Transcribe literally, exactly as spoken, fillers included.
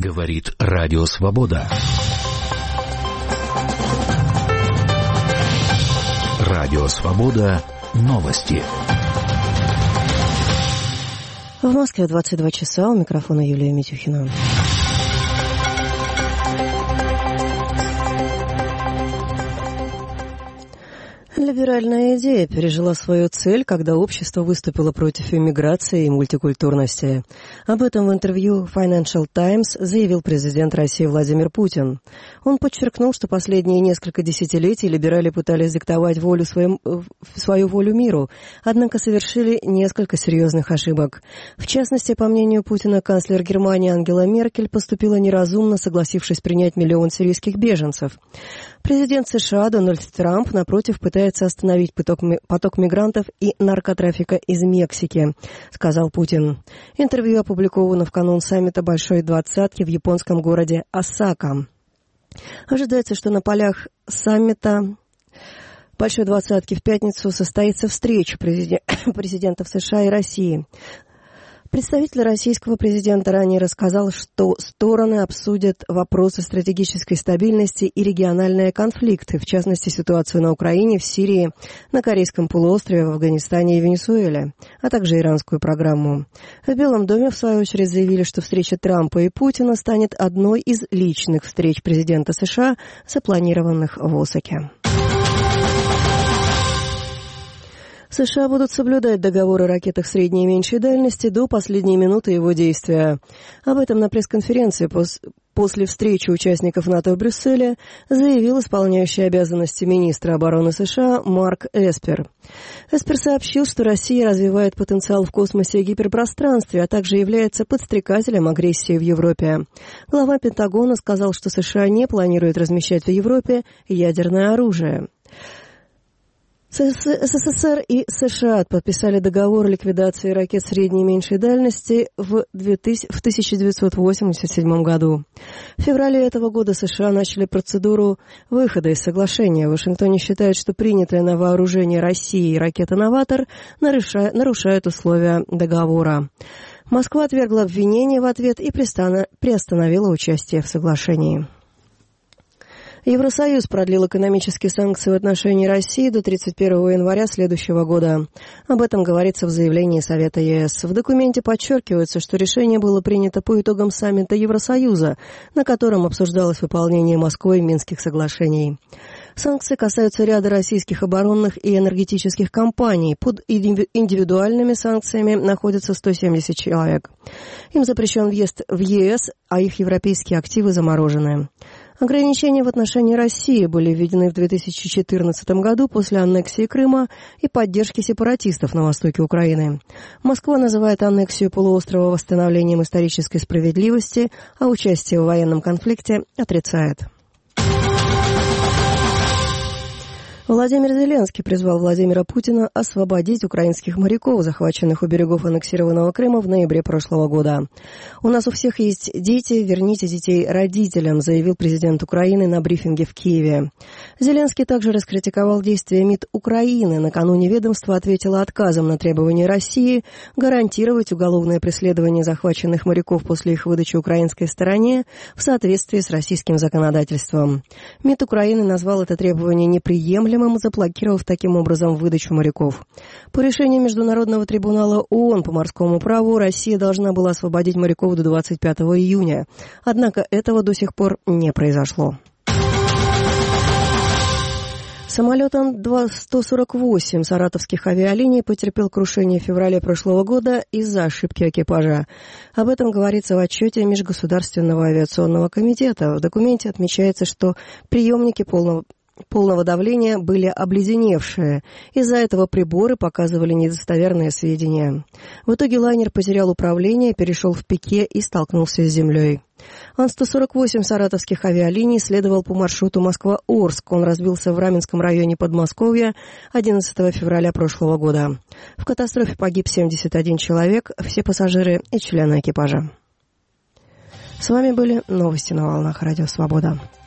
Говорит Радио Свобода. Радио Свобода. Новости. В Москве двадцать два часа. У микрофона Юлия Митюхина. Либеральная идея пережила свою цель, когда общество выступило против иммиграции и мультикультурности. Об этом в интервью Financial Times заявил президент России Владимир Путин. Он подчеркнул, что последние несколько десятилетий либерали пытались диктовать волю своим, свою волю миру, однако совершили несколько серьезных ошибок. В частности, по мнению Путина, канцлер Германии Ангела Меркель поступила неразумно, согласившись принять миллион сирийских беженцев. Президент США Дональд Трамп, напротив, пытается остановить поток, поток мигрантов и наркотрафика из Мексики, сказал Путин. Интервью опубликовано в канун саммита Большой Двадцатки в японском городе Осака. Ожидается, что на полях саммита Большой Двадцатки в пятницу состоится встреча президентов США и России. Представитель российского президента ранее рассказал, что стороны обсудят вопросы стратегической стабильности и региональные конфликты, в частности, ситуацию на Украине, в Сирии, на Корейском полуострове, в Афганистане и Венесуэле, а также иранскую программу. В Белом доме, в свою очередь, заявили, что встреча Трампа и Путина станет одной из личных встреч президента США, запланированных в Осаке. США будут соблюдать договор о ракетах средней и меньшей дальности до последней минуты его действия. Об этом на пресс-конференции пос- после встречи участников НАТО в Брюсселе заявил исполняющий обязанности министра обороны США Марк Эспер. Эспер сообщил, что Россия развивает потенциал в космосе и гиперпространстве, а также является подстрекателем агрессии в Европе. Глава Пентагона сказал, что США не планирует размещать в Европе ядерное оружие. СССР и США подписали договор о ликвидации ракет средней и меньшей дальности в тысяча девятьсот восемьдесят седьмом году. В феврале этого года США начали процедуру выхода из соглашения. В Вашингтоне считают, что принятая на вооружение России ракета «Новатор» нарушает условия договора. Москва отвергла обвинения в ответ и приостановила участие в соглашении. Евросоюз продлил экономические санкции в отношении России до тридцать первого января следующего года. Об этом говорится в заявлении Совета ЕС. В документе подчеркивается, что решение было принято по итогам саммита Евросоюза, на котором обсуждалось выполнение Москвой Минских соглашений. Санкции касаются ряда российских оборонных и энергетических компаний. Под индивидуальными санкциями находятся сто семьдесят человек. Им запрещен въезд в ЕС, а их европейские активы заморожены. Ограничения в отношении России были введены в две тысячи четырнадцатом году после аннексии Крыма и поддержки сепаратистов на востоке Украины. Москва называет аннексию полуострова восстановлением исторической справедливости, а участие в военном конфликте отрицает. Владимир Зеленский призвал Владимира Путина освободить украинских моряков, захваченных у берегов аннексированного Крыма в ноябре прошлого года. «У нас у всех есть дети, верните детей родителям», заявил президент Украины на брифинге в Киеве. Зеленский также раскритиковал действия МИД Украины. Накануне ведомство ответило отказом на требование России гарантировать уголовное преследование захваченных моряков после их выдачи украинской стороне в соответствии с российским законодательством. МИД Украины назвал это требование неприемлемым, заблокировав таким образом выдачу моряков. По решению Международного трибунала ООН по морскому праву Россия должна была освободить моряков до двадцать пятого июня. Однако этого до сих пор не произошло. Самолет Ан сто сорок восемь саратовских авиалиний потерпел крушение в феврале прошлого года из-за ошибки экипажа. Об этом говорится в отчете Межгосударственного авиационного комитета. В документе отмечается, что приемники полного полного давления были обледеневшие. Из-за этого приборы показывали недостоверные сведения. В итоге лайнер потерял управление, перешел в пике и столкнулся с землей. Ан сто сорок восемь саратовских авиалиний следовал по маршруту Москва-Орск. Он разбился в Раменском районе Подмосковья одиннадцатого февраля прошлого года. В катастрофе погиб семьдесят один человек, все пассажиры и члены экипажа. С вами были новости на волнах Радио Свобода.